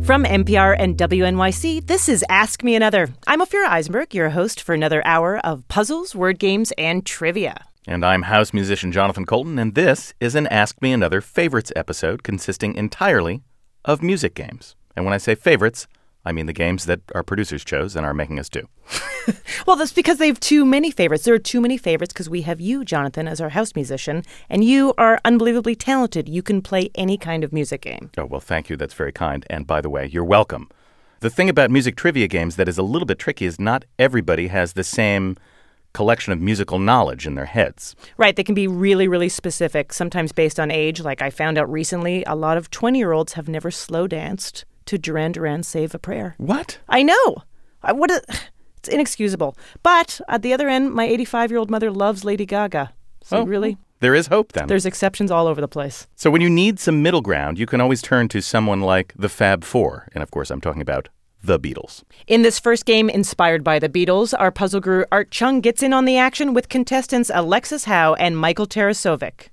From NPR and WNYC, this is Ask Me Another. I'm Ophira Eisenberg, your host for another hour of puzzles, word games, and trivia. And I'm house musician Jonathan Colton, and this is an Ask Me Another favorites episode consisting entirely of music games. And when I say favorites, I mean the games that our producers chose and are making us do. Well, that's because they have too many favorites. There are too many favorites because we have you, Jonathan, as our house musician, and you are unbelievably talented. You can play any kind of music game. Oh, well, thank you. That's very kind. And by the way, you're welcome. The thing about music trivia games that is a little bit tricky is not everybody has the same collection of musical knowledge in their heads. Right. They can be really, really specific, sometimes based on age. Like I found out recently, a lot of 20-year-olds have never slow danced to Duran Duran's Save a Prayer. What? I know. It's inexcusable. But at the other end, my 85-year-old mother loves Lady Gaga. So really? There is hope then. There's exceptions all over the place. So when you need some middle ground, you can always turn to someone like the Fab Four. And of course, I'm talking about the Beatles. In this first game inspired by the Beatles, our puzzle guru Art Chung gets in on the action with contestants Alexis Howe and Michael Tarasovic.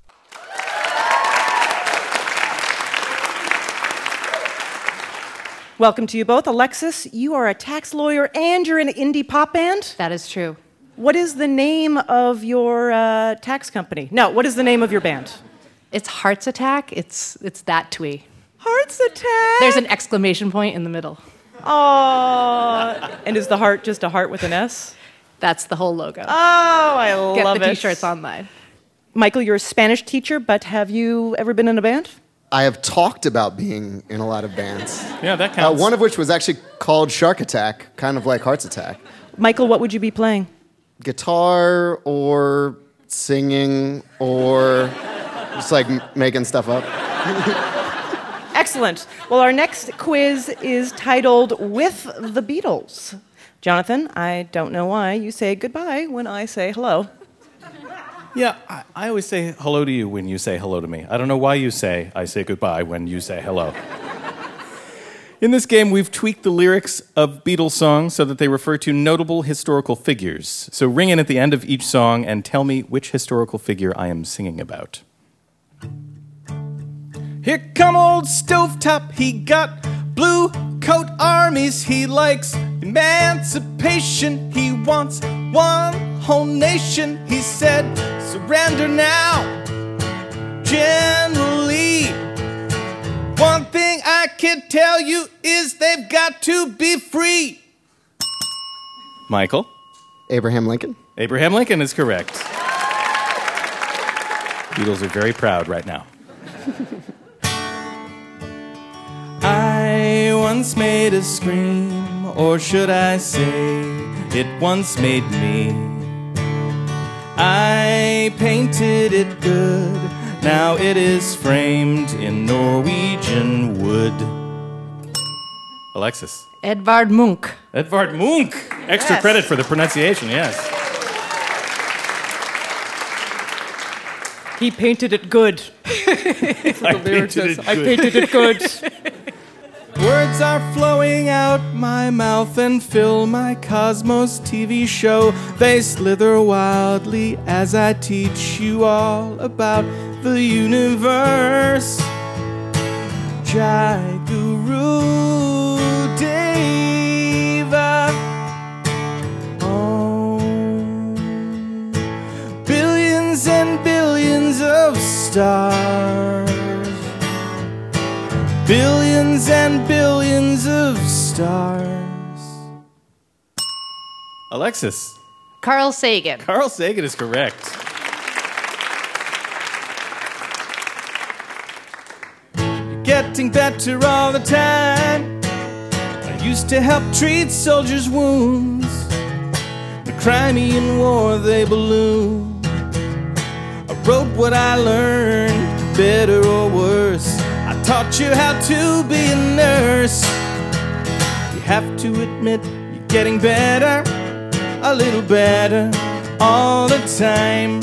Welcome to you both. Alexis, you are a tax lawyer and you're in an indie pop band? That is true. What is the name of your tax company? No, what is the name of your band? It's Hearts Attack. It's that twee. Hearts Attack? There's an exclamation point in the middle. Oh, and is the heart just a heart with an S? That's the whole logo. Oh, I love it. Get the t-shirts online. Michael, you're a Spanish teacher, but have you ever been in a band? I have talked about being in a lot of bands. Yeah, that counts. One of which was actually called Shark Attack, kind of like Hearts Attack. Michael, what would you be playing? Guitar or singing or just like making stuff up. Excellent. Well, our next quiz is titled With the Beatles. Jonathan, I don't know why you say goodbye when I say hello. Yeah, I always say hello to you when you say hello to me. I don't know why you say I say goodbye when you say hello. In this game, we've tweaked the lyrics of Beatles songs so that they refer to notable historical figures. So ring in at the end of each song and tell me which historical figure I am singing about. Here come old Stovetop, he got blue coat armies, he likes emancipation, he wants one whole nation, he said, surrender now. Generally, one thing I can tell you is they've got to be free. Michael? Abraham Lincoln? Abraham Lincoln is correct. Beatles are very proud right now. I once made a scream, or should I say, it once made me. I painted it good, now it is framed in Norwegian wood. Alexis. Edvard Munch. Edvard Munch. Extra credit for the pronunciation, yes. He painted it good. I painted it good. Words are flowing out my mouth and fill my Cosmos TV show. They slither wildly as I teach you all about the universe. Jai Guru Deva. Oh, billions and billions of stars. Billions and billions of stars. Alexis. Carl Sagan. Carl Sagan is correct. You're getting better all the time. I used to help treat soldiers' wounds. The Crimean War, they ballooned. I wrote what I learned, better or worse. I taught you how to be a nurse. You have to admit you're getting better, a little better, all the time.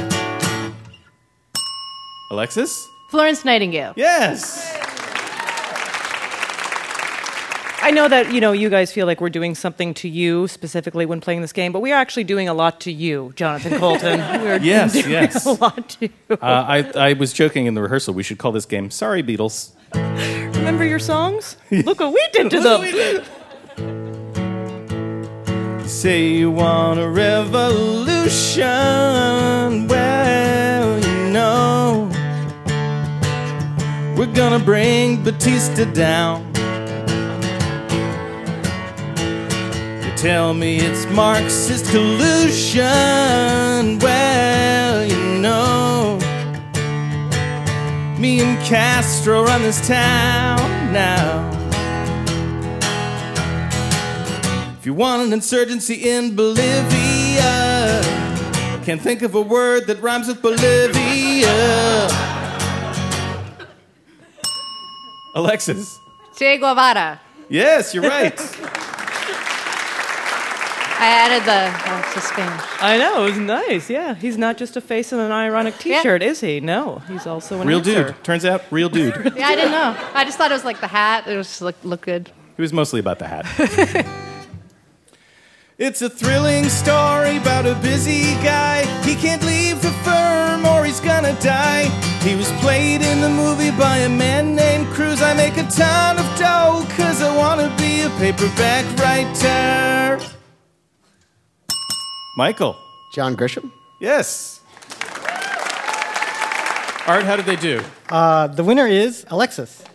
Alexis? Florence Nightingale. Yes! I know that, you guys feel like we're doing something to you specifically when playing this game, but we are actually doing a lot to you, Jonathan Colton. We're doing a lot to you. I was joking in the rehearsal. We should call this game Sorry, Beatles. Remember your songs? Look what we did to them. Say you want a revolution. Well, you know, we're gonna bring Batista down. You tell me it's Marxist collusion. Well, you know, me and Castro run this town now. If you want an insurgency in Bolivia, can't think of a word that rhymes with Bolivia. Alexis. Che Guevara. Yes, you're right. I added the to Spanish. I know, it was nice, yeah. He's not just a face in an ironic t-shirt, is he? No, he's also an Real answer. dude. Turns out, real dude. Yeah, I didn't know. I just thought it was like the hat. It was just look good. It was mostly about the hat. It's a thrilling story about a busy guy. He can't leave the firm or he's gonna die. He was played in the movie by a man named Cruz. I make a ton of dough cause I wanna be a paperback writer. Michael. John Grisham? Yes. Art, how did they do? The winner is Alexis.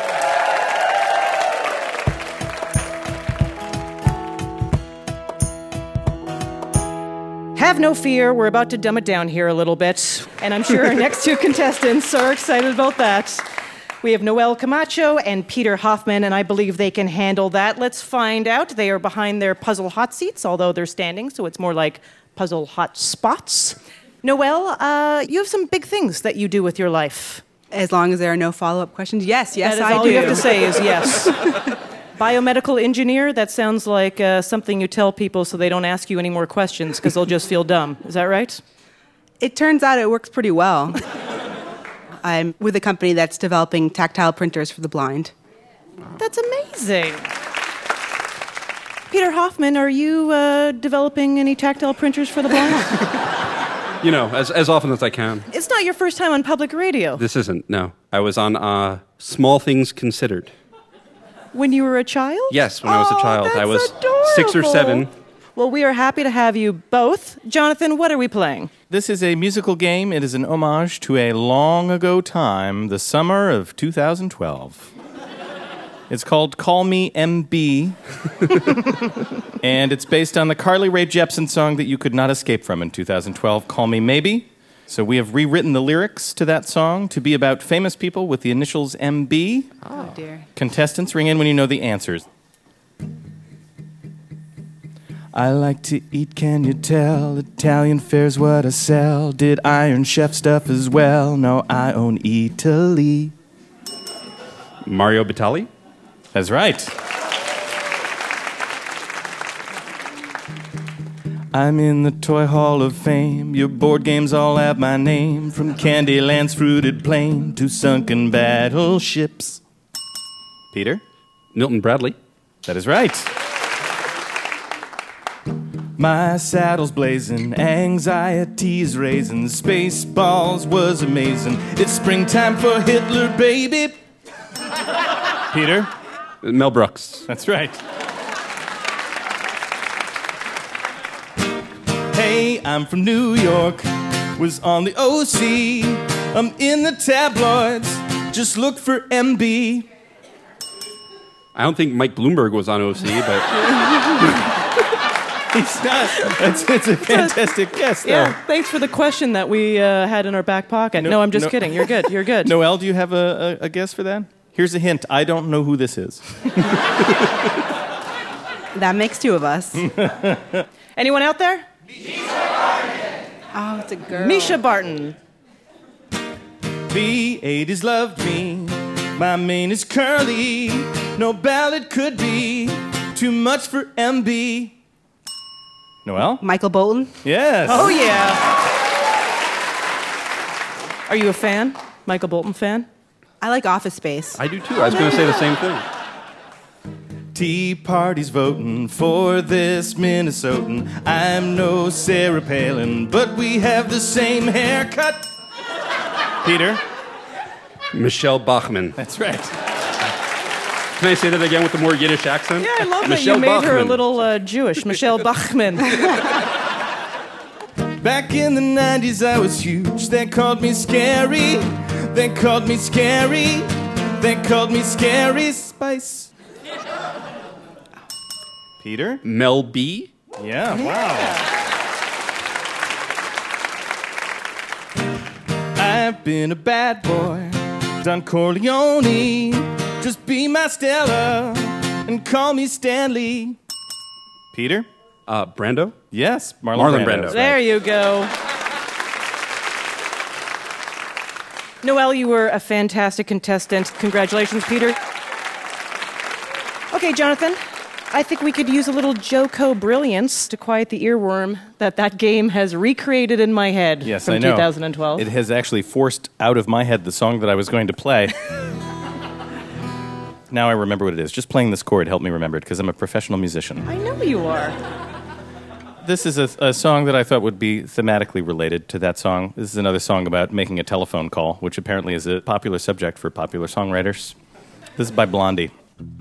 Have no fear, we're about to dumb it down here a little bit. And I'm sure our next two contestants are excited about that. We have Noel Camacho and Peter Hoffman, and I believe they can handle that. Let's find out. They are behind their puzzle hot seats, although they're standing, so it's more like puzzle hot spots. Noel, you have some big things that you do with your life. As long as there are no follow-up questions, yes, That is I all do. you have to say is yes. Biomedical engineer, that sounds like something you tell people so they don't ask you any more questions because they'll just feel dumb. Is that right? It turns out it works pretty well. I'm with a company that's developing tactile printers for the blind. That's amazing. Peter Hoffman, are you developing any tactile printers for the blind? You know, as often as I can. It's not your first time on public radio. This isn't, no. I was on Small Things Considered. When you were a child? Yes, when I was a child. That's I was adorable. 6 or 7. Well, we are happy to have you both. Jonathan, what are we playing? This is a musical game. It is an homage to a long ago time, the summer of 2012. It's called Call Me MB. And it's based on the Carly Rae Jepsen song that you could not escape from in 2012, Call Me Maybe. So we have rewritten the lyrics to that song to be about famous people with the initials MB. Oh, dear. Contestants, ring in when you know the answers. I like to eat, can you tell? Italian fare's what I sell. Did Iron Chef stuff as well? No, I own Italy. Mario Batali? That's right. I'm in the Toy Hall of Fame. Your board games all have my name. From Candyland's fruited plain to sunken battleships. Peter? Milton Bradley? That is right. My saddle's blazing, anxiety's raising, Spaceballs was amazing. It's springtime for Hitler, baby. Peter? Mel Brooks. That's right. Hey, I'm from New York, was on the OC. I'm in the tabloids, just look for MB. I don't think Mike Bloomberg was on OC, but... He's not. It's a fantastic guess, though. Yeah, thanks for the question that we had in our back pocket. No, I'm just kidding. You're good. You're good. Noel, do you have a guess for that? Here's a hint. I don't know who this is. That makes 2 of us. Anyone out there? Oh, it's a girl. Misha Barton. The 80s loved me. My mane is curly. No ballad could be too much for MB. Noel? Michael Bolton. Yes. Oh, yeah. Are you a fan? Michael Bolton fan? I like Office Space. I do too. I was going to say the same thing. Tea party's voting for this Minnesotan. I'm no Sarah Palin, but we have the same haircut. Peter? Michelle Bachmann. That's right. Can I say that again with a more Yiddish accent? Yeah, I love Michelle that you made her a Bachmann. little Jewish. Michelle Bachmann. Back in the 90s, I was huge. They called me scary. They called me scary. They called me Scary Spice. Peter? Mel B. Yeah, wow. I've been a bad boy, Don Corleone. Just be my Stella and call me Stanley. Peter? Brando. Yes, Marlon Brando. Brando. There you go. Noelle, you were a fantastic contestant. Congratulations, Peter. Okay, Jonathan, I think we could use a little Joco brilliance to quiet the earworm that game has recreated in my head Yes, from I know. 2012. It has actually forced out of my head the song that I was going to play. Now I remember what it is. Just playing this chord helped me remember it because I'm a professional musician. I know you are. This is a song that I thought would be thematically related to that song. This is another song about making a telephone call, which apparently is a popular subject for popular songwriters. This is by Blondie.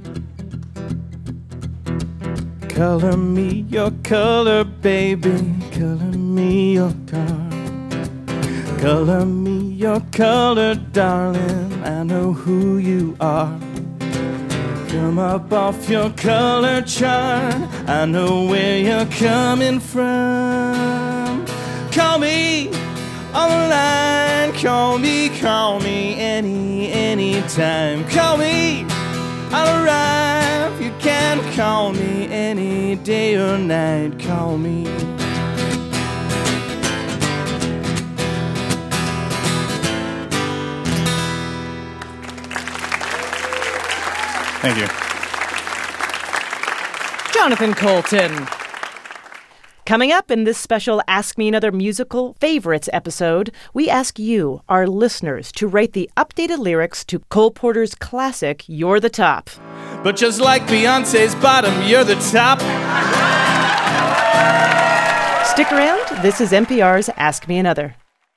Color me your color, baby. Color me your car. Color me your color, darling. I know who you are. Come up off your color chart. I know where you're coming from. Call me on the line. Call me anytime. Call me, I'll arrive. You can call me any day or night. Call me. Thank you. Jonathan Coulton. Coming up in this special Ask Me Another Musical Favorites episode, we ask you, our listeners, to rate the updated lyrics to Cole Porter's classic, You're the Top. But just like Beyonce's bottom, you're the top. Stick around. This is NPR's Ask Me Another.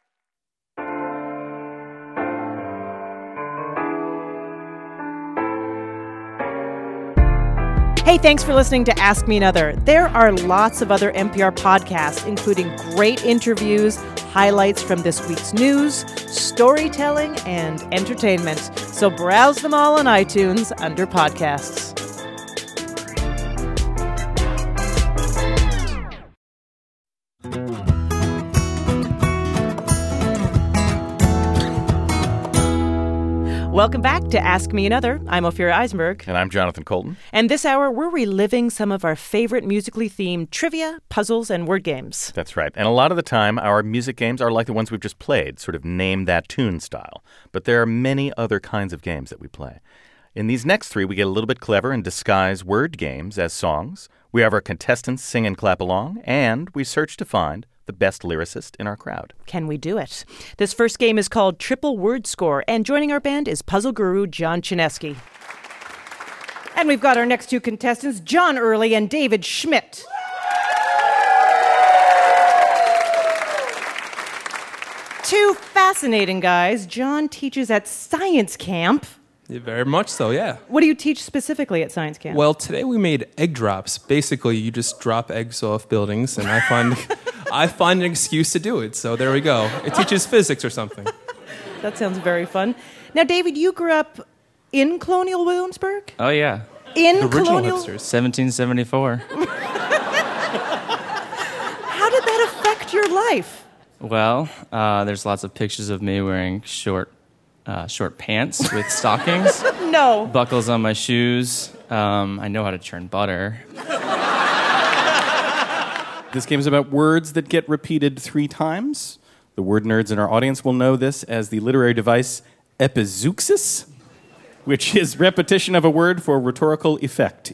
Hey, thanks for listening to Ask Me Another. There are lots of other NPR podcasts, including great interviews, highlights from this week's news, storytelling, and entertainment. So browse them all on iTunes under podcasts. Welcome back to Ask Me Another. I'm Ophira Eisenberg. And I'm Jonathan Coulton. And this hour, we're reliving some of our favorite musically themed trivia, puzzles, and word games. That's right. And a lot of the time, our music games are like the ones we've just played, sort of name that tune style. But there are many other kinds of games that we play. In these next three, we get a little bit clever and disguise word games as songs. We have our contestants sing and clap along, and we search to find the best lyricist in our crowd. Can we do it? This first game is called Triple Word Score, and joining our band is puzzle guru John Chinesky. And we've got our next two contestants, John Early and David Schmidt. Two fascinating guys. John teaches at science camp. Yeah, very much so, yeah. What do you teach specifically at science camp? Well, today we made egg drops. Basically, you just drop eggs off buildings, and I find an excuse to do it. So there we go. It teaches physics or something. That sounds very fun. Now, David, you grew up in Colonial Williamsburg? Oh, yeah. In The original Colonial? hipsters. 1774. How did that affect your life? Well, there's lots of pictures of me wearing short pants with stockings. No. Buckles on my shoes. I know how to churn butter. This game is about words that get repeated 3 times. The word nerds in our audience will know this as the literary device epizeuxis, which is repetition of a word for rhetorical effect.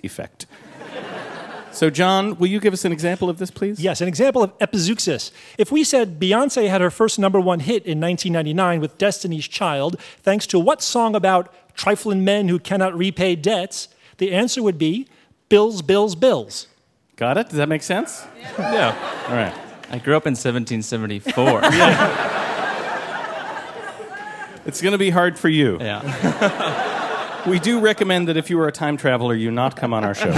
So, John, will you give us an example of this, please? Yes, an example of epizeuxis. If we said Beyonce had her first #1 hit in 1999 with Destiny's Child, thanks to what song about trifling men who cannot repay debts, the answer would be Bills, Bills, Bills. Got it? Does that make sense? Yeah. All right. I grew up in 1774. It's going to be hard for you. Yeah. We do recommend that if you are a time traveler, you not come on our show.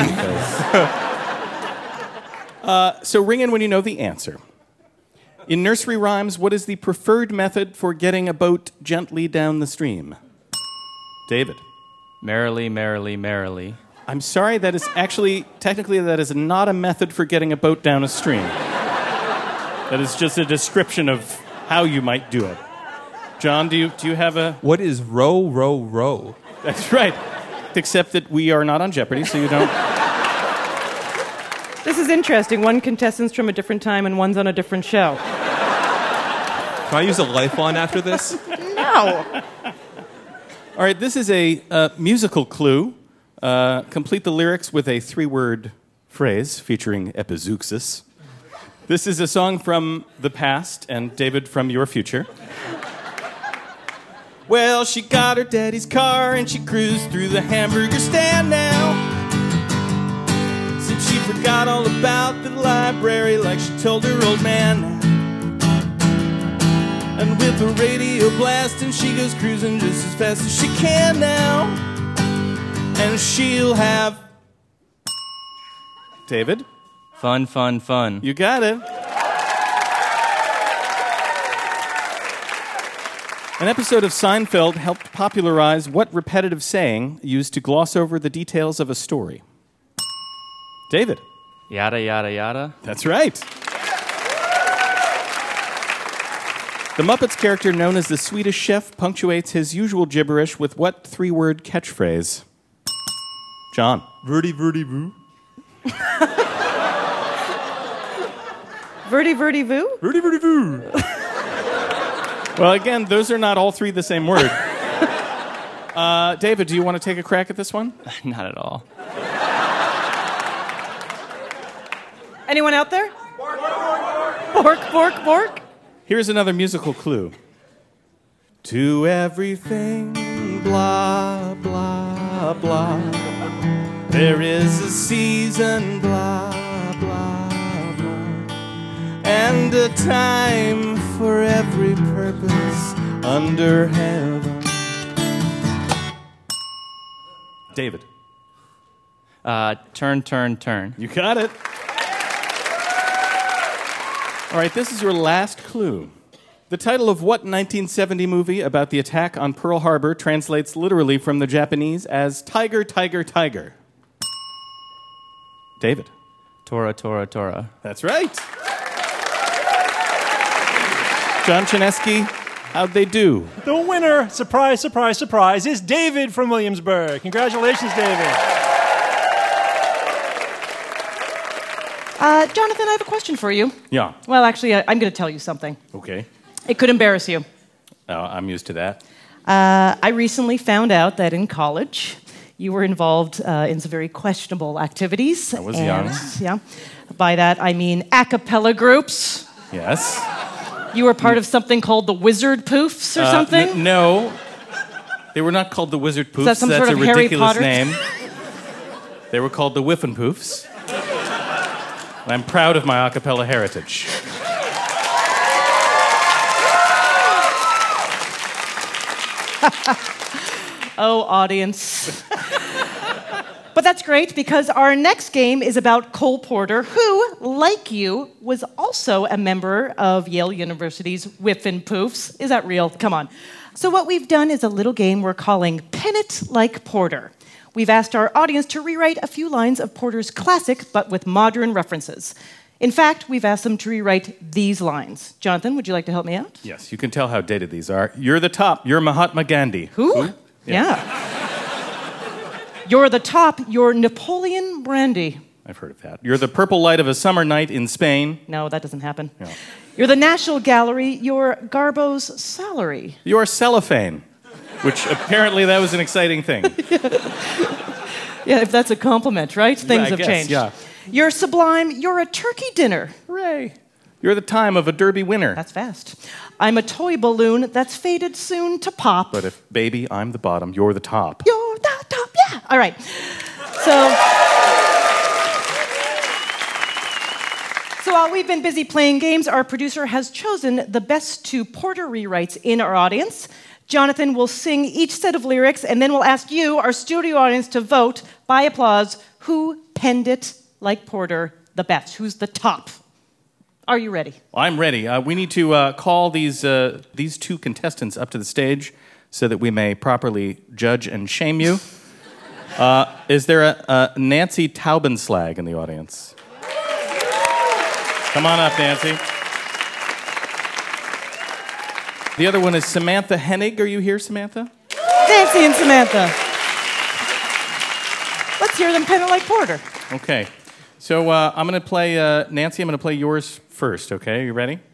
So ring in when you know the answer. In nursery rhymes, what is the preferred method for getting a boat gently down the stream? David. Merrily, merrily, merrily. I'm sorry, that is actually, technically, that is not a method for getting a boat down a stream. That is just a description of how you might do it. John, do you have a... What is row, row, row? That's right. Except that we are not on Jeopardy, so you don't... This is interesting. One contestant's from a different time and one's on a different show. Can I use a lifeline after this? No. All right, this is a musical clue. Complete the lyrics with a 3-word phrase featuring Epizeuxis. This is a song from the past, and David, from your future. Well, she got her daddy's car and she cruised through the hamburger stand now. Said she forgot all about the library like she told her old man now. And with the radio blasting, she goes cruising just as fast as she can now. And she'll have... David? Fun, fun, fun. You got it. An episode of Seinfeld helped popularize what repetitive saying used to gloss over the details of a story? David. Yada, yada, yada. That's right. The Muppets character known as the Swedish Chef punctuates his usual gibberish with what 3-word catchphrase? John. Verdi, verdi, voo. Verdi, verdi, voo? Verdi, verdi, voo. Well, again, those are not all 3 the same word. David, do you want to take a crack at this one? Not at all. Anyone out there? Bork, bork, bork. Here's another musical clue. To everything, blah, blah, blah. There is a season, blah, blah, blah. And a time for every purpose under heaven. David. Turn, turn, turn. You got it. All right, this is your last clue. The title of what 1970 movie about the attack on Pearl Harbor translates literally from the Japanese as Tiger, Tiger, Tiger? David. Tora, Tora, Tora. That's right. John Chinesky, how'd they do? The winner, surprise, surprise, surprise, is David from Williamsburg. Congratulations, David. Jonathan, I have a question for you. Yeah. Well, actually, I'm going to tell you something. Okay. It could embarrass you. I'm used to that. I recently found out that in college, you were involved in some very questionable activities. I was young. Yeah. By that, I mean a cappella groups. Yes. You were part of something called the Wizard Poofs or something? No. They were not called the Wizard Poofs. Is that some That's sort of a Harry ridiculous Potter? name. They were called the Whiffin' Poofs. And I'm proud of my a cappella heritage. Oh, audience. But that's great because our next game is about Cole Porter, who, like you, was also a member of Yale University's Whiffin' Poofs. Is that real? Come on. So what we've done is a little game we're calling Pin It Like Porter. We've asked our audience to rewrite a few lines of Porter's classic, but with modern references. In fact, we've asked them to rewrite these lines. Jonathan, would you like to help me out? Yes, you can tell how dated these are. You're the top. You're Mahatma Gandhi. Who? Yeah. You're the top. You're Napoleon Brandy. I've heard of that. You're the purple light of a summer night in Spain. No, that doesn't happen. No. You're the National Gallery. You're Garbo's salary. You're cellophane, which apparently that was an exciting thing. Yeah, if that's a compliment, right? Things I have guess, changed. yeah. You're sublime. You're a turkey dinner. Hooray. You're the time of a derby winner. That's fast. I'm a toy balloon that's faded soon to pop. But if, baby, I'm the bottom, you're the top. You're the top, yeah. All right. So while we've been busy playing games, our producer has chosen the best two Porter rewrites in our audience. Jonathan will sing each set of lyrics, and then we'll ask you, our studio audience, to vote by applause who penned it like Porter the best, who's the top. Are you ready? Well, I'm ready. We need to call these two contestants up to the stage so that we may properly judge and shame you. Is there a Nancy Taubenslag in the audience? Come on up, Nancy. The other one is Samantha Hennig. Are you here, Samantha? Nancy and Samantha. Let's hear them pen it like Porter. Okay. So I'm going to play, Nancy, I'm going to play yours first, okay? You ready?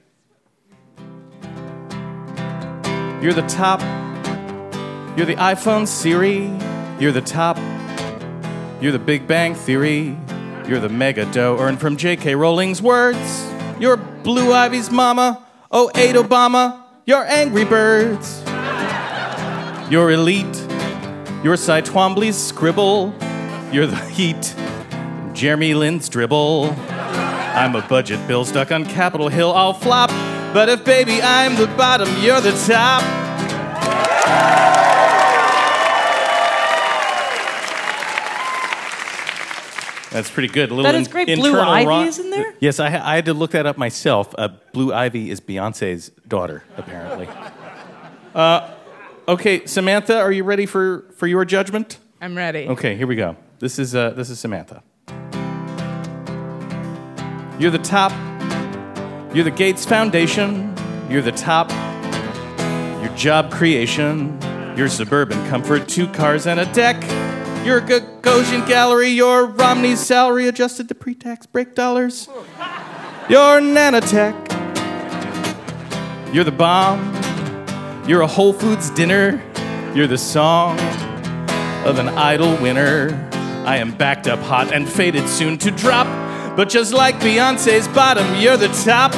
You're the top. You're the iPhone Siri. You're the top. You're the Big Bang Theory. You're the mega dough earned from J.K. Rowling's words. You're Blue Ivy's mama. 08 Obama. You're Angry Birds. You're elite. You're Cy Twombly's scribble. You're the heat. Jeremy Lin's dribble. I'm a budget bill stuck on Capitol Hill. I'll flop. But if, baby, I'm the bottom, you're the top. That's pretty good. A little that is great. Blue Ivy is in there? Yes, I had to look that up myself. Blue Ivy is Beyonce's daughter, apparently. Okay, Samantha, are you ready for your judgment? I'm ready. Okay, here we go. This is Samantha. You're the top. You're the Gates Foundation. You're the top. Your job creation. Your suburban comfort, 2 cars and a deck. Your Gagosian gallery. Your Romney's salary adjusted to pre-tax break dollars. Your nanotech. You're the bomb. You're a Whole Foods dinner. You're the song of an idol winner. I am backed up hot and fated soon to drop. But just like Beyonce's bottom, you're the top.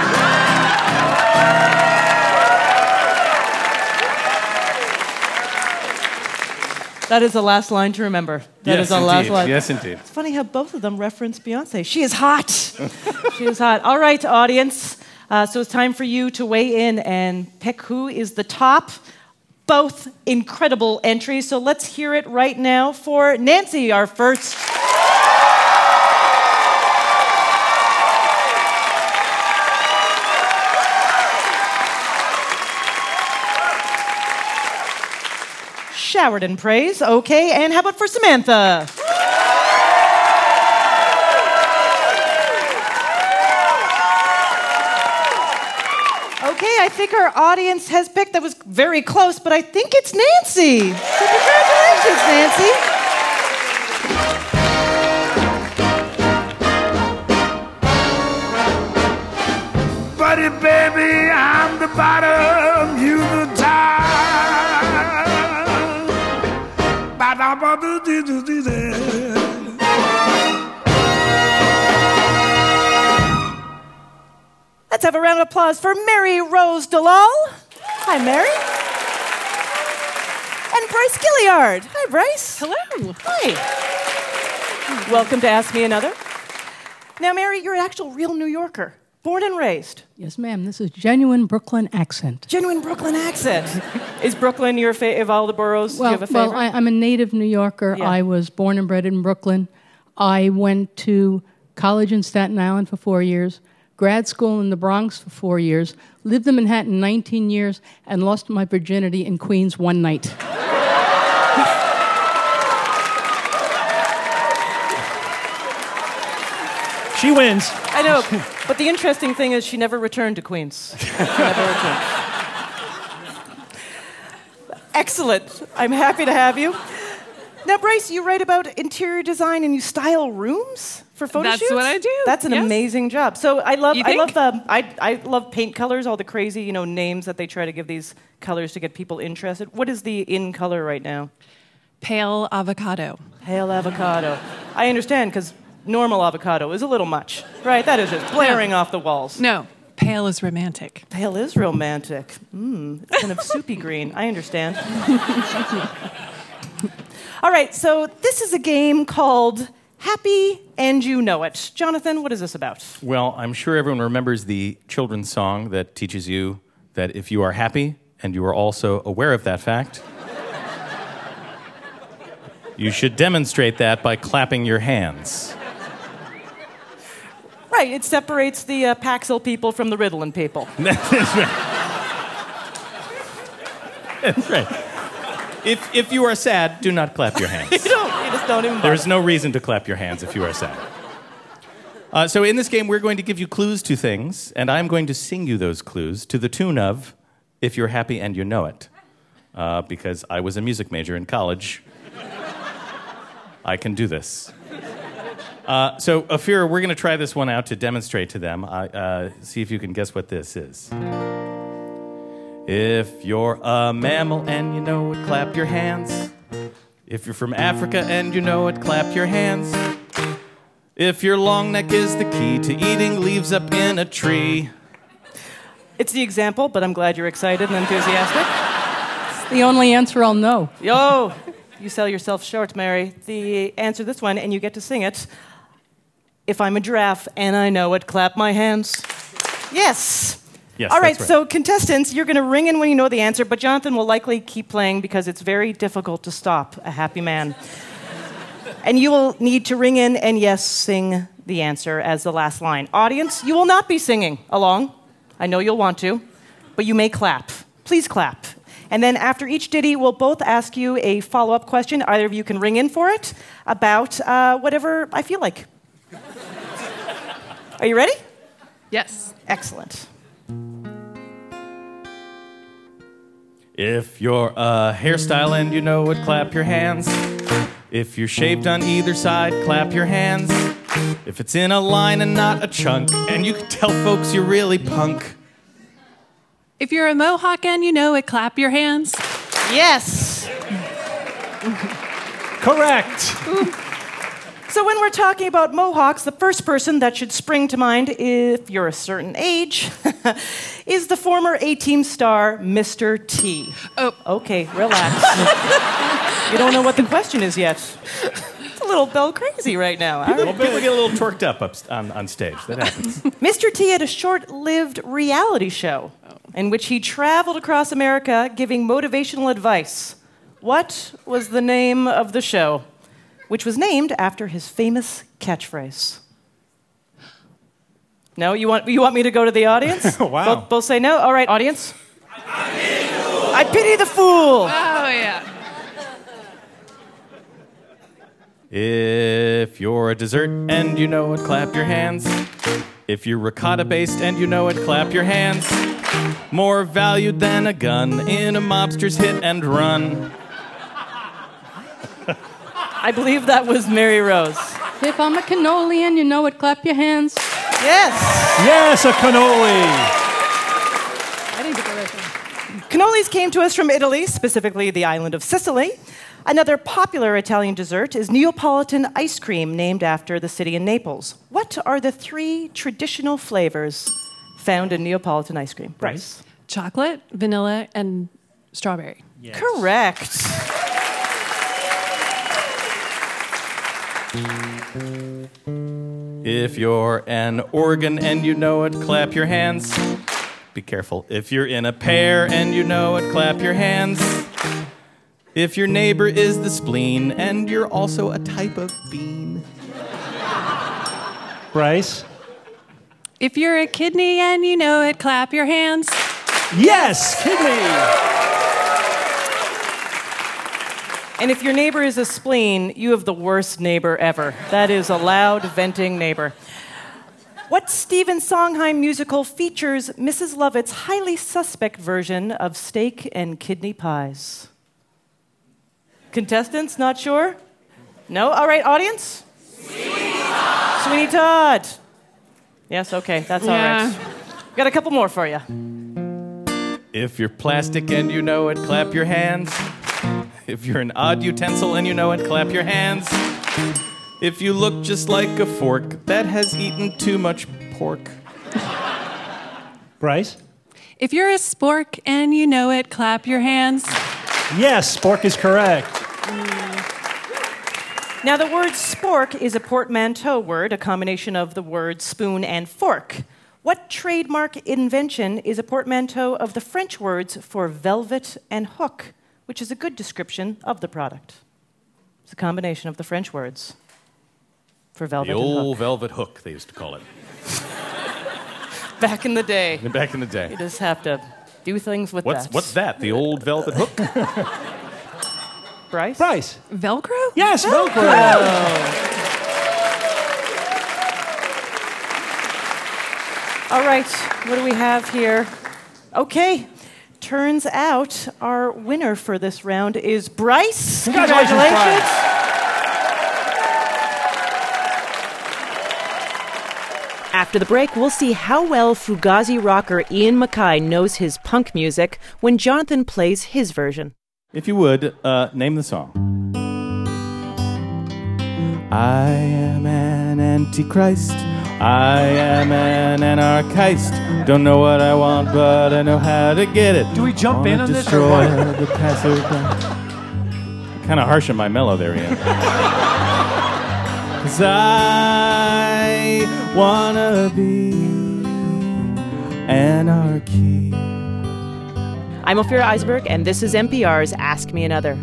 That is the last line to remember. That is the last line. Yes, indeed. It's funny how both of them reference Beyonce. She is hot. She is hot. All right, audience. So it's time for you to weigh in and pick who is the top. Both incredible entries. So let's hear it right now for Nancy, our first. Showered in praise. Okay, and how about for Samantha? Okay, I think our audience has picked. That was very close, but I think it's Nancy. So congratulations, Nancy. Buddy, baby, I'm the bottom, you the top. Let's have a round of applause for Mary Rose Dalal. Hi, Mary. And Bryce Gilliard. Hi, Bryce. Hello. Hi. Welcome to Ask Me Another. Now, Mary, you're an actual real New Yorker. Born and raised. Yes, ma'am. This is genuine Brooklyn accent. Genuine Brooklyn accent. Is Brooklyn your favorite of all the boroughs? Do you have a favorite? Well, I'm a native New Yorker. Yeah. I was born and bred in Brooklyn. I went to college in Staten Island for 4 years, grad school in the Bronx for 4 years, lived in Manhattan 19 years, and lost my virginity in Queens one night. She wins. I know, but the interesting thing is she never returned to Queens. She never returned. Excellent. I'm happy to have you. Now, Bryce, you write about interior design and you style rooms for photo That's shoots? what I do. That's an Yes. amazing job. So I love You think? I love paint colors, all the crazy, names that they try to give these colors to get people interested. What is the in color right now? Pale avocado. Pale avocado. I understand, because normal avocado is a little much, right? That is just blaring off the walls. No, pale is romantic. Pale is romantic. It's kind of soupy green. I understand. All right, so this is a game called Happy and You Know It. Jonathan, what is this about? Well, I'm sure everyone remembers the children's song that teaches you that if you are happy, and you are also aware of that fact, you should demonstrate that by clapping your hands. Right, it separates the Paxil people from the Ritalin people. That's right. If you are sad, do not clap your hands. You just don't even bother. There is no reason to clap your hands if you are sad. So in this game, we're going to give you clues to things, and I'm going to sing you those clues to the tune of If You're Happy and You Know It. Because I was a music major in college, I can do this. So, Ophira, we're going to try this one out to demonstrate to them. See if you can guess what this is. If you're a mammal and you know it, clap your hands. If you're from Africa and you know it, clap your hands. If your long neck is the key to eating leaves up in a tree. It's the example, but I'm glad you're excited and enthusiastic. It's the only answer I'll know. Yo, you sell yourself short, Mary. The answer to this one, and you get to sing it. If I'm a giraffe and I know it, clap my hands. Yes. Yes, all right, that's right. So contestants, you're going to ring in when you know the answer, but Jonathan will likely keep playing because it's very difficult to stop a happy man. And you will need to ring in and, yes, sing the answer as the last line. Audience, you will not be singing along. I know you'll want to, but you may clap. Please clap. And then after each ditty, we'll both ask you a follow-up question. Either of you can ring in for it about whatever I feel like. Are you ready? Yes. Excellent. If you're a hairstyle and you know it, clap your hands. If you're shaved on either side, clap your hands. If it's in a line and not a chunk, and you can tell folks you're really punk. If you're a Mohawk and you know it, clap your hands. Yes. Correct. So when we're talking about Mohawks, the first person that should spring to mind, if you're a certain age, is the former A-Team star, Mr. T. Oh. Okay, relax. You don't know what the question is yet. It's a little bell crazy right now. People get a little torqued up on stage. That happens. Mr. T had a short-lived reality show in which he traveled across America giving motivational advice. What was the name of the show? Which was named after his famous catchphrase. No? You want me to go to the audience? Wow. Both say no? All right, audience. I pity the fool. Oh, yeah. If you're a dessert and you know it, clap your hands. If you're ricotta-based and you know it, clap your hands. More valued than a gun in a mobster's hit and run. I believe that was Mary Rose. If I'm a cannoli and you know it, clap your hands. Yes. Yes, a cannoli. I didn't get the right one. Cannolis came to us from Italy, specifically the island of Sicily. Another popular Italian dessert is Neapolitan ice cream, named after the city in Naples. What are the 3 traditional flavors found in Neapolitan ice cream? Bryce. Chocolate, vanilla, and strawberry. Yes. Correct. If you're an organ and you know it, clap your hands. Be careful. If you're in a pear and you know it, clap your hands. If your neighbor is the spleen and you're also a type of bean. Bryce. If you're a kidney and you know it, clap your hands. Yes, kidney. And if your neighbor is a spleen, you have the worst neighbor ever. That is a loud, venting neighbor. What Stephen Sondheim musical features Mrs. Lovett's highly suspect version of steak and kidney pies? Contestants, not sure? No? All right, audience? Sweeney Todd. Yes, okay, that's all right. Got a couple more for you. If you're plastic and you know it, clap your hands. If you're an odd utensil and you know it, clap your hands. If you look just like a fork that has eaten too much pork. Bryce? If you're a spork and you know it, clap your hands. Yes, spork is correct. Now, the word spork is a portmanteau word, a combination of the words spoon and fork. What trademark invention is a portmanteau of the French words for velvet and hook, which is a good description of the product? It's a combination of the French words for velvet and hook. The old velvet hook, they used to call it. Back in the day. Back in the day. You just have to do things with that. What's that? The old velvet hook? Bryce? Bryce. Velcro? Yes, Velcro. All right, what do we have here? Okay, turns out our winner for this round is Bryce. Congratulations. After the break, we'll see how well Fugazi rocker Ian MacKaye knows his punk music when Jonathan plays his version. If you would, name the song. I am an antichrist. I am an anarchist. Don't know what I want, but I know how to get it. Do we jump in on this or destroy what? the passerby. Kind of harsh on my mellow there, Ian. 'Cause I wanna be anarchy. I'm Ophira Eisberg, and this is NPR's Ask Me Another.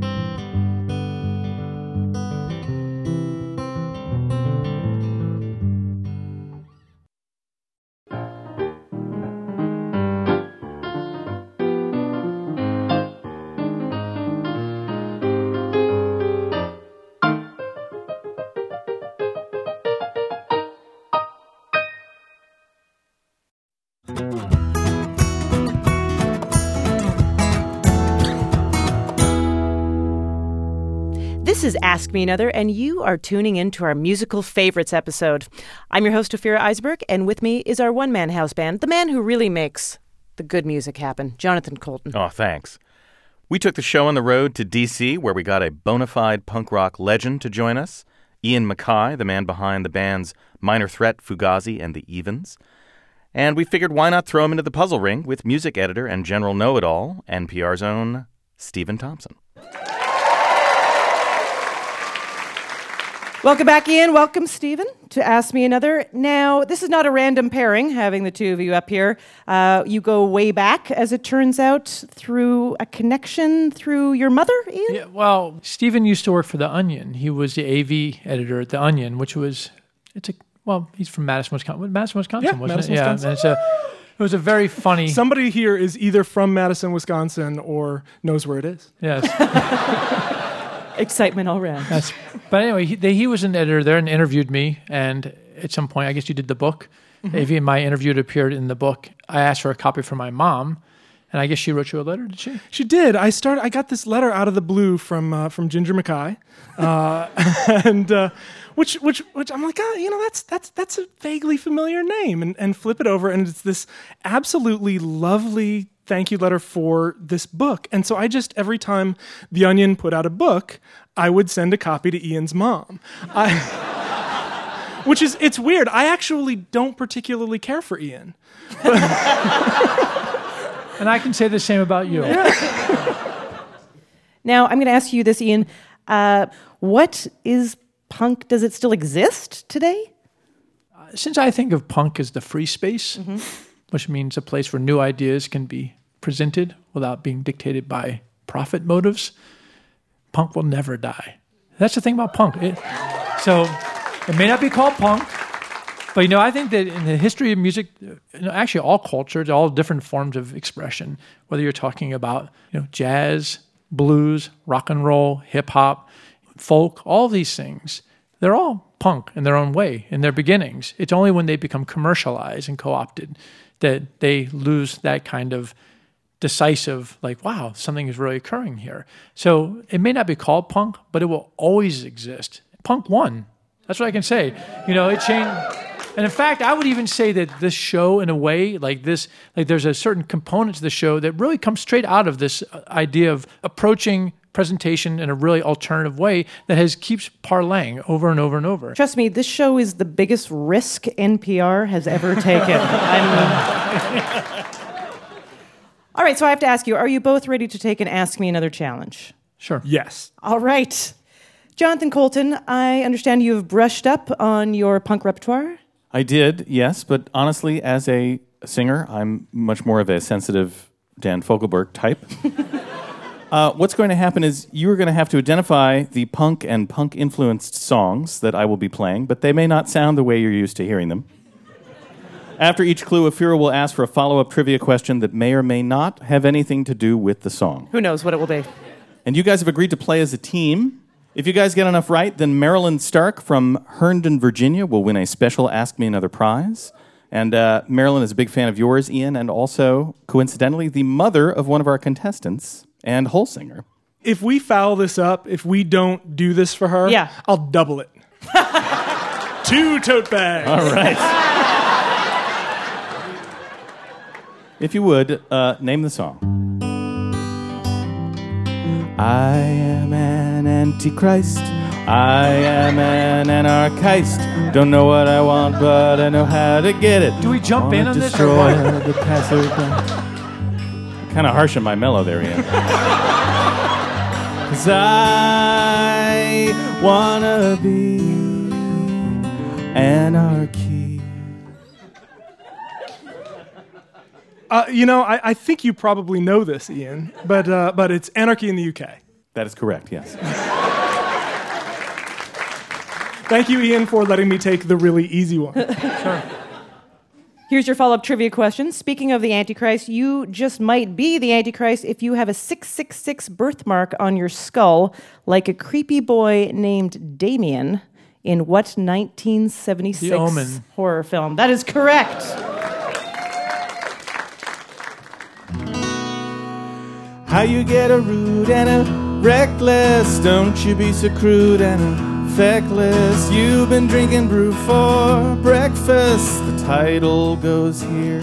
This is Ask Me Another, and you are tuning in to our Musical Favorites episode. I'm your host, Ophira Eisberg, and with me is our one-man house band, the man who really makes the good music happen, Jonathan Coulton. Oh, thanks. We took the show on the road to D.C., where we got a bona fide punk rock legend to join us, Ian MacKaye, the man behind the bands Minor Threat, Fugazi, and the Evens. And we figured why not throw him into the puzzle ring with music editor and general know-it-all, NPR's own Stephen Thompson. Welcome back, Ian. Welcome, Stephen, to Ask Me Another. Now, this is not a random pairing, having the two of you up here. You go way back, as it turns out, through a connection through your mother, Ian? Yeah, well, Stephen used to work for The Onion. He was the AV editor at The Onion, which was, he's from Madison, Wisconsin. Madison, Wisconsin, wasn't Madison, it? Wisconsin. Yeah, it was a very funny... Somebody here is either from Madison, Wisconsin, or knows where it is. Yes. Excitement all around. But anyway, he was an editor there and interviewed me. And at some point, I guess you did the book. Mm-hmm. AV, my interview appeared in the book. I asked for a copy for my mom. And I guess she wrote you a letter, did she? She did. I got this letter out of the blue from Ginger MacKaye, and which I'm like, that's a vaguely familiar name, and flip it over, and it's this absolutely lovely thank you letter for this book. And so I just, every time The Onion put out a book, I would send a copy to Ian's mom. It's weird. I actually don't particularly care for Ian. And I can say the same about you. Now, I'm going to ask you this, Ian. What is punk? Does it still exist today? Since I think of punk as the free space, which means a place where new ideas can be presented without being dictated by profit motives, punk will never die. That's the thing about punk. So it may not be called punk, but I think that in the history of music, actually all cultures, all different forms of expression, whether you're talking about jazz, blues, rock and roll, hip hop, folk, all these things, they're all punk in their own way, in their beginnings. It's only when they become commercialized and co-opted that they lose that kind of decisive, wow, something is really occurring here. So it may not be called punk, but it will always exist. Punk won. That's what I can say. It changed. And in fact, I would even say that this show, in a way, there's a certain component to the show that really comes straight out of this idea of approaching presentation in a really alternative way that keeps parlaying over and over and over. Trust me, this show is the biggest risk NPR has ever taken. All right, so I have to ask you, are you both ready to take an Ask Me Another challenge? Sure. Yes. All right. Jonathan Coulton, I understand you've brushed up on your punk repertoire. I did, yes, but honestly, as a singer, I'm much more of a sensitive Dan Fogelberg type. What's going to happen is you're going to have to identify the punk and punk-influenced songs that I will be playing, but they may not sound the way you're used to hearing them. After each clue, Ophira will ask for a follow-up trivia question that may or may not have anything to do with the song. Who knows what it will be? And you guys have agreed to play as a team. If you guys get enough right, then Marilyn Stark from Herndon, Virginia will win a special Ask Me Another prize. And Marilyn is a big fan of yours, Ian, and also, coincidentally, the mother of one of our contestants and whole singer. If we foul this up, if we don't do this for her, I'll double it. 2 tote bags. All right. If you would, name the song. I am an antichrist. I am an anarchist. Don't know what I want, but I know how to get it. Do we jump in on this? Destroy the passerby. Kind of harsh on my mellow there, Ian. 'Cause I wanna be anarchy. I think you probably know this, Ian, but it's Anarchy in the UK. That is correct, yes. Thank you, Ian, for letting me take the really easy one. Sure. Here's your follow-up trivia question. Speaking of the Antichrist, you just might be the Antichrist if you have a 666 birthmark on your skull, like a creepy boy named Damien in what 1976 The Omen. horror film? That is correct. How you get a rude and a reckless? Don't you be so crude and a feckless. You've been drinking brew for breakfast. The title goes here.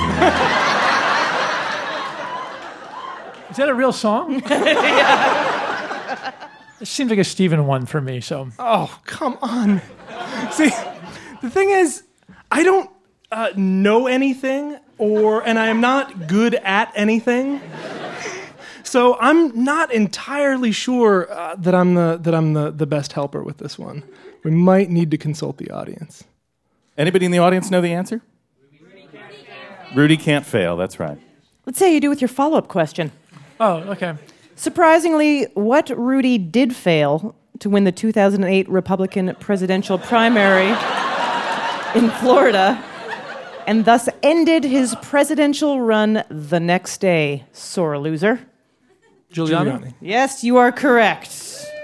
Is that a real song? Yeah. It seems like a Stephen one for me, so. Oh, come on. See, the thing is, I don't know anything, and I am not good at anything. So I'm not entirely sure that I'm the best helper with this one. We might need to consult the audience. Anybody in the audience know the answer? Rudy can't fail, that's right. Let's say you do with your follow-up question. Oh, okay. Surprisingly, what Rudy did fail to win the 2008 Republican presidential primary in Florida and thus ended his presidential run the next day. Sore loser. Giuliani? Yes, you are correct.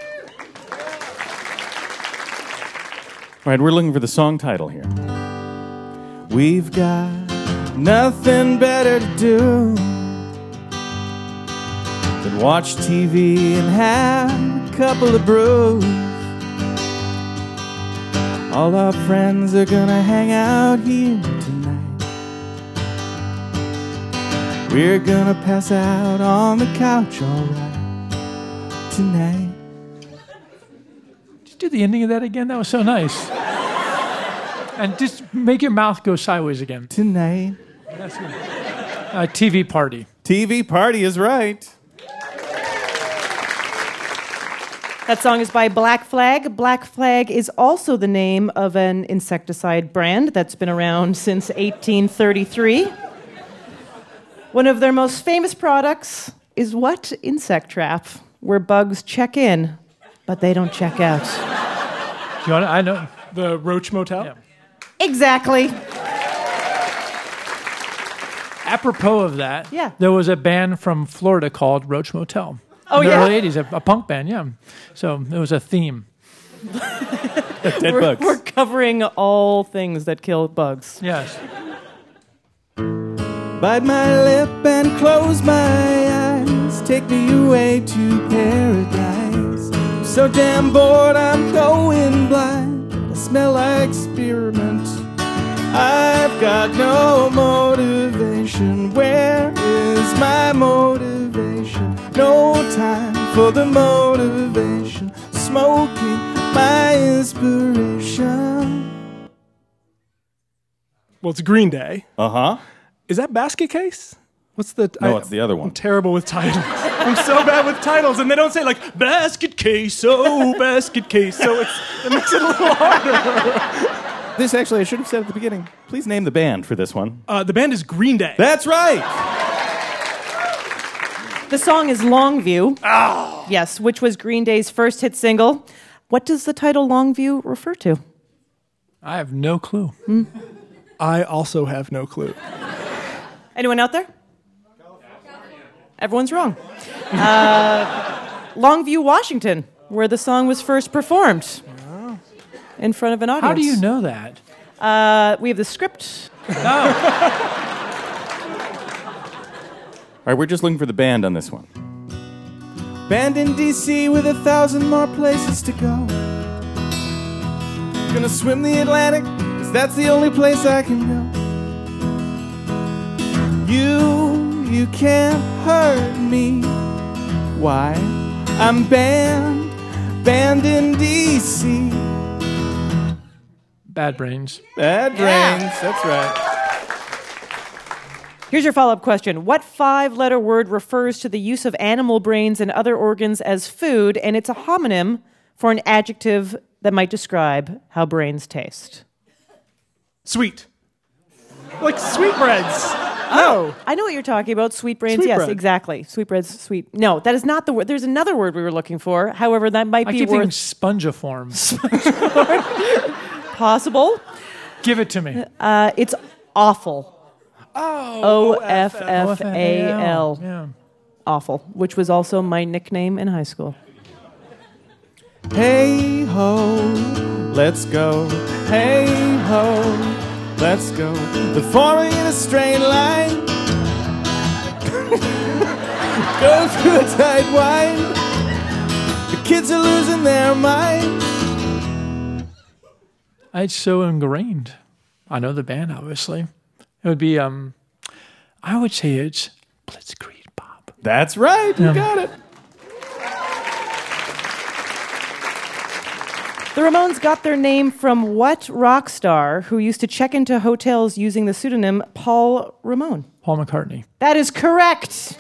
All right, we're looking for the song title here. We've got nothing better to do than watch TV and have a couple of brews. All our friends are gonna hang out here tonight. We're gonna pass out on the couch, all right, tonight. Just do the ending of that again. That was so nice. And just make your mouth go sideways again. Tonight. That's good. TV Party. TV Party is right. That song is by Black Flag. Black Flag is also the name of an insecticide brand that's been around since 1833. One of their most famous products is what insect trap, where bugs check in, but they don't check out. You want to, I know. The Roach Motel? Yeah. Exactly. Apropos of that, Yeah. there was a band from Florida called Roach Motel. Oh, in the yeah? early 80s, a punk band, yeah. So it was a theme. Dead bugs. We're covering all things that kill bugs. Yes. Bite my lip and close my eyes. Take me away to paradise. I'm so damn bored, I'm going blind. I smell like spearmint. I've got no motivation. Where is my motivation? No time for the motivation. Smoking my inspiration. Well, it's Green Day. Uh-huh. Is that Basket Case? What's the... No, it's the other one. I'm terrible with titles. I'm so bad with titles, and they don't say, like, Basket Case, oh, Basket Case. So it makes it a little harder. This actually I should have said at the beginning. Please name the band for this one. The band is Green Day. That's right. The song is Longview. Oh. Yes, which was Green Day's first hit single. What does the title Longview refer to? I have no clue. I also have no clue. Anyone out there? Everyone's wrong. Longview, Washington, where the song was first performed in front of an audience. How do you know that? We have the script. No. All right, we're just looking for the band on this one. Band in D.C. with 1,000 more places to go. Gonna swim the Atlantic, 'cause that's the only place I can go. You can't hurt me. Why? I'm banned in D.C. Bad Brains. Bad Brains, that's right. Here's your follow-up question. What 5-letter word refers to the use of animal brains and other organs as food, and it's a homonym for an adjective that might describe how brains taste? Sweet. Like sweetbreads. Oh, I know what you're talking about. Sweetbrains. Yes, Sweetbread. exactly. Sweetbreads, sweet. No, that is not the word. There's another word we were looking for. However, that might I be keep thinking worth spongiform. possible. Give it to me. It's awful. Oh, O-F-F-A-L. Yeah. Awful, which was also my nickname in high school. Hey ho, let's go. Hey ho, let's go. The forming in a straight line. Go through a tight wind. The kids are losing their minds. It's so ingrained. I know the band, obviously. It would be, I would say it's Blitzkrieg Bob. That's right, you got it. The Ramones got their name from what rock star who used to check into hotels using the pseudonym Paul Ramone? Paul McCartney. That is correct.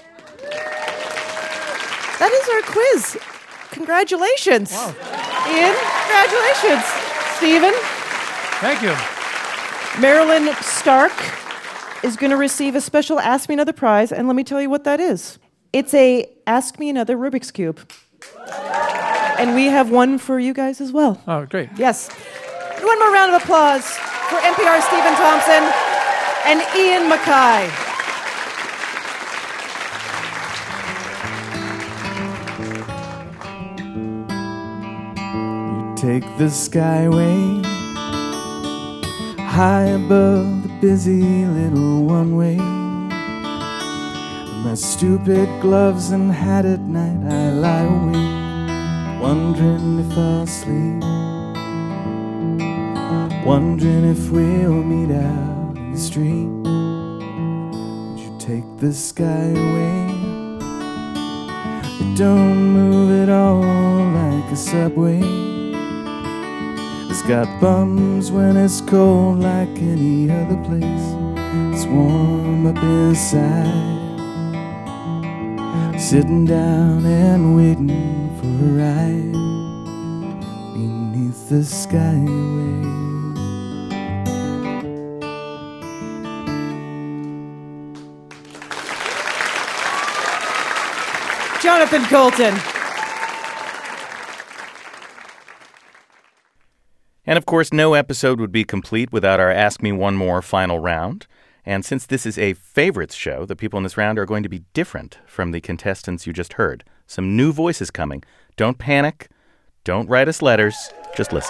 That is our quiz. Congratulations. Wow. Ian, congratulations. Stephen. Thank you. Marilyn Stark is going to receive a special Ask Me Another prize, and let me tell you what that is. It's a Ask Me Another Rubik's Cube. And we have one for you guys as well. Oh, great. Yes. One more round of applause for NPR's Stephen Thompson and Ian Mackay. You take the skyway high above the busy little one-way. With my stupid gloves and hat at night, I lie awake, wondering if I'll sleep, wondering if we'll meet out in the street. Would you take the skyway? It don't move at all like a subway. It's got bums when it's cold like any other place. It's warm up inside, sitting down and waiting for a ride beneath the skyway. Jonathan Coulton. And of course, no episode would be complete without our Ask Me One More final round. And since this is a favorites show, the people in this round are going to be different from the contestants you just heard. Some new voices coming. Don't panic. Don't write us letters. Just listen.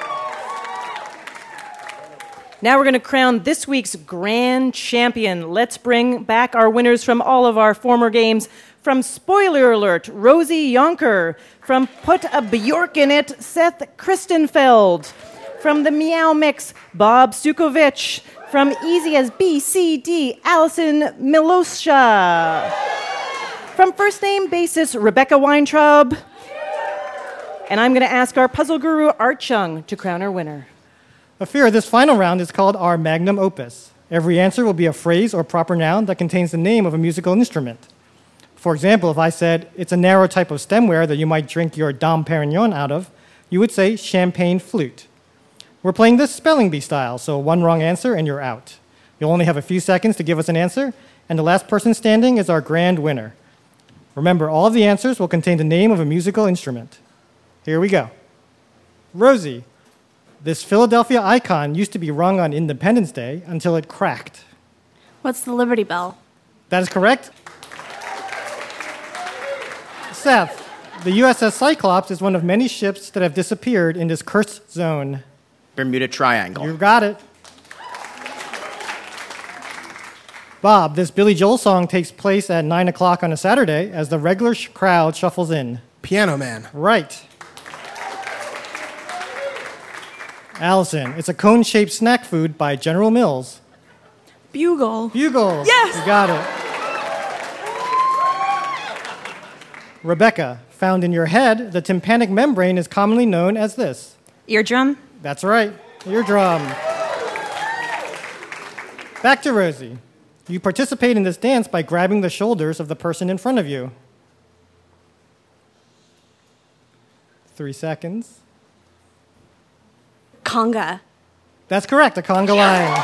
Now we're going to crown this week's grand champion. Let's bring back our winners from all of our former games. From Spoiler Alert, Rosie Yonker. From Put a Bjork in It, Seth Christenfeld. From the Meow Mix, Bob Sukovich. From Easy as BCD, Allison Milosha. From First Name Basis, Rebecca Weintraub. And I'm going to ask our puzzle guru, Art Chung, to crown our winner. Afira, this final round is called our magnum opus. Every answer will be a phrase or proper noun that contains the name of a musical instrument. For example, if I said, it's a narrow type of stemware that you might drink your Dom Perignon out of, you would say champagne flute. We're playing this spelling bee style, so one wrong answer and you're out. You'll only have a few seconds to give us an answer, and the last person standing is our grand winner. Remember, all of the answers will contain the name of a musical instrument. Here we go. Rosie, this Philadelphia icon used to be rung on Independence Day until it cracked. What's the Liberty Bell? That is correct. Seth, the USS Cyclops is one of many ships that have disappeared in this cursed zone. Bermuda Triangle. You got it. Bob, this Billy Joel song takes place at 9 o'clock on a Saturday as the regular crowd shuffles in. Piano Man. Right. Allison, it's a cone-shaped snack food by General Mills. Bugle. Bugle. Yes! You got it. Rebecca, found in your head, the tympanic membrane is commonly known as this. Eardrum. That's right. Eardrum. Back to Rosie. You participate in this dance by grabbing the shoulders of the person in front of you. 3 seconds. Conga. That's correct, a conga line.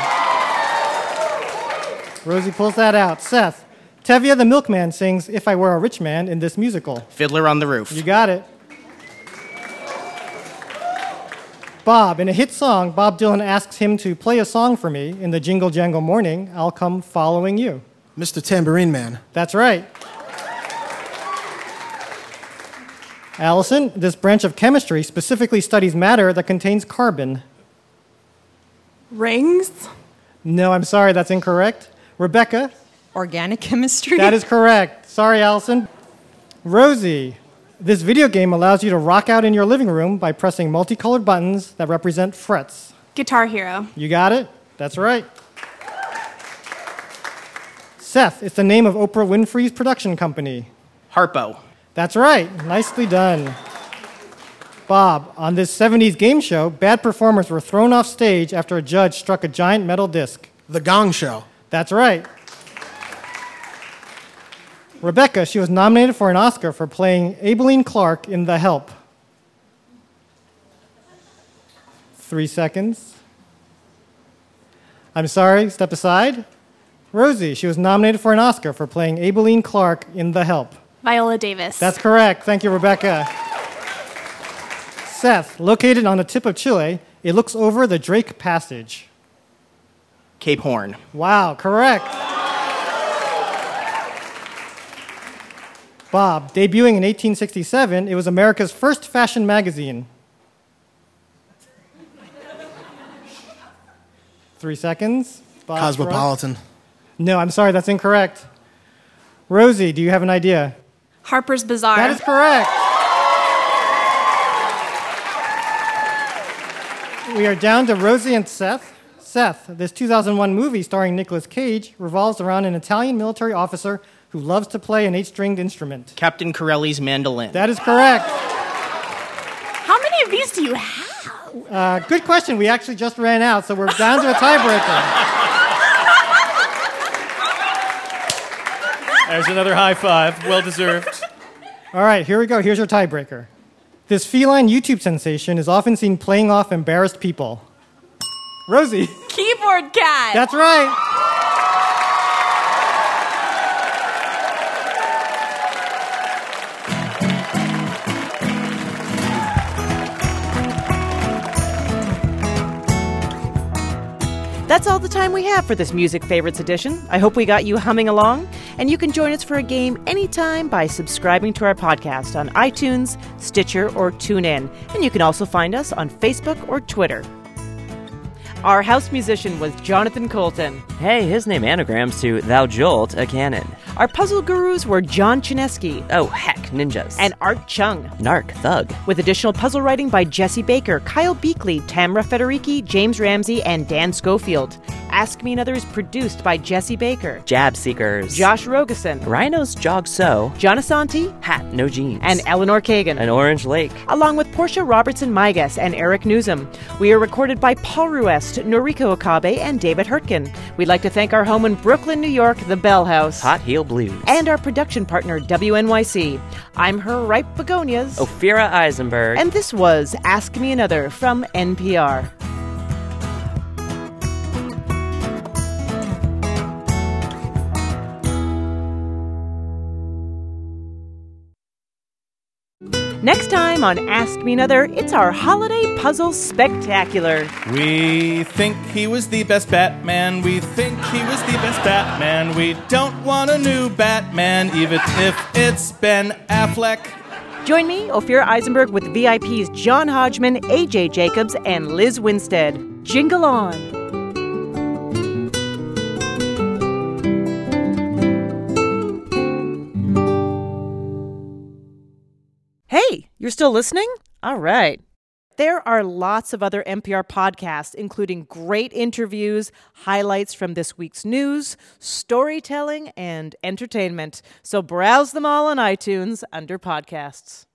Rosie pulls that out. Seth, Tevye the milkman sings If I Were a Rich Man in this musical. Fiddler on the Roof. You got it. Bob, in a hit song, Bob Dylan asks him to play a song for me in the Jingle Jangle Morning, I'll Come Following You. Mr. Tambourine Man. That's right. Allison, this branch of chemistry specifically studies matter that contains carbon. Rings. No, I'm sorry, that's incorrect. Rebecca? Organic chemistry? That is correct. Sorry, Allison. Rosie, this video game allows you to rock out in your living room by pressing multicolored buttons that represent frets. Guitar Hero. You got it? That's right. Seth, it's the name of Oprah Winfrey's production company. Harpo. That's right. Nicely done. Bob, on this 70s game show, bad performers were thrown off stage after a judge struck a giant metal disc. The Gong Show. That's right. Rebecca, she was nominated for an Oscar for playing Aibileen Clark in The Help. 3 seconds. I'm sorry, step aside. Rosie, she was nominated for an Oscar for playing Aibileen Clark in The Help. Viola Davis. That's correct. Thank you, Rebecca. Seth, located on the tip of Chile, it looks over the Drake Passage. Cape Horn. Wow, correct. Bob, debuting in 1867, it was America's first fashion magazine. 3 seconds. Bob, Cosmopolitan. No, I'm sorry, that's incorrect. Rosie, do you have an idea? Harper's Bazaar. That is correct. We are down to Rosie and Seth. Seth, this 2001 movie starring Nicolas Cage revolves around an Italian military officer who loves to play an 8-stringed instrument. Captain Corelli's mandolin. That is correct. How many of these do you have? Good question. We actually just ran out, so we're down to a tiebreaker. There's another high five. Well deserved. All right, here we go. Here's your tiebreaker. This feline YouTube sensation is often seen playing off embarrassed people. Rosie. Keyboard Cat. That's right. That's all the time we have for this Music Favorites edition. I hope we got you humming along, and you can join us for a game anytime by subscribing to our podcast on iTunes, Stitcher, or TuneIn. And you can also find us on Facebook or Twitter. Our house musician was Jonathan Colton. Hey, his name anagrams to Thou Jolt, a cannon. Our puzzle gurus were John Chinesky. Oh, heck, ninjas. And Art Chung. Narc, thug. With additional puzzle writing by Jesse Baker, Kyle Beakley, Tamra Federici, James Ramsey, and Dan Schofield. Ask Me Another is produced by Jesse Baker. Jab Seekers. Josh Rogeson. Rhinos jog so. John Asante. Hat, no jeans. And Eleanor Kagan. An Orange Lake. Along with Portia Robertson-Migas and Eric Newsom. We are recorded by Paul Ruest, Noriko Okabe, and David Hurtgen. We'd like to thank our home in Brooklyn, New York, the Bell House. Hot Heel Blues. And our production partner, WNYC. I'm her ripe begonias. Ophira Eisenberg. And this was Ask Me Another from NPR. Next time on Ask Me Another, it's our holiday puzzle spectacular. We think he was the best Batman. We think he was the best Batman. We don't want a new Batman, even if it's Ben Affleck. Join me, Ophira Eisenberg, with VIPs John Hodgman, AJ Jacobs, and Liz Winstead. Jingle on. Hey, you're still listening? All right. There are lots of other NPR podcasts, including great interviews, highlights from this week's news, storytelling, and entertainment. So browse them all on iTunes under podcasts.